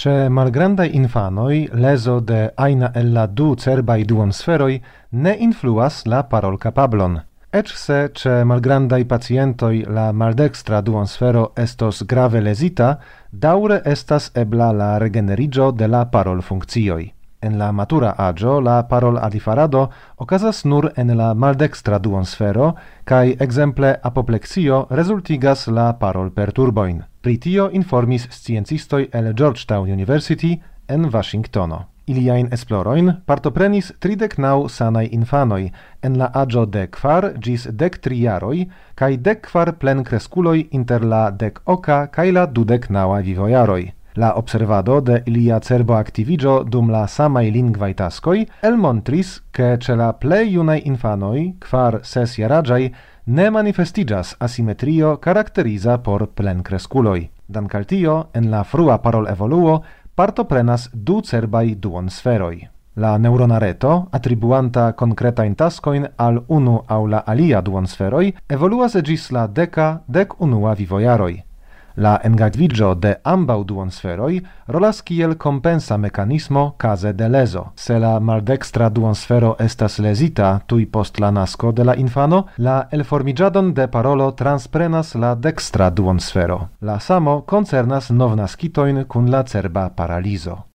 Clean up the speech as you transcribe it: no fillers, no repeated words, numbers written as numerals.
Ce malgrandai infanoi leso de aina el la du cerbai duonsferoi ne influas la parol capablon. Ec se ce malgrandai pacientoi la maldextra duonsfero estos grave lesita, daure estas ebla la regenerigio de la parol funccioi. En la matura agio la parol adifarado ocasas nur en la maldextra duonsfero, cae exemple apoplexio resultigas la parol perturboin. Pri tio informis sciencistoi el Georgetown University en Washingtono. Iliain esploroin partoprenis 39 sanai infanoi en la agio de 4 gis 13 jaroi, cae 14 plencresculoi inter la 10 cae la 29 vivojaroi. La observado de ilia cerboactivigio dum la samai lingvai taskoi elmontris che ce la plei iunai infanoi, 4-6 jaragiai, ne manifestigas asimetrio caracteriza por plencresculoi. Dankal tio, en la frua parol evoluo, partoprenas du cerbai duonsferoi. La neurona reto, attribuanta concretain taskoin al unu au la alia duonsferoi, evoluas gis la 10-11 vivojaroi. La engaĝviĝo de ambaŭ duonsferoj rolas kiel kompensa mekanismo kaze de lezo. Se la maldextra duonsfero estas lezita tuj post la nasko de la infano, la elformiĝadon de parolo transprenas la dekstra duonsfero. La samo koncernas novnaskitojn kun la cerba paralizo.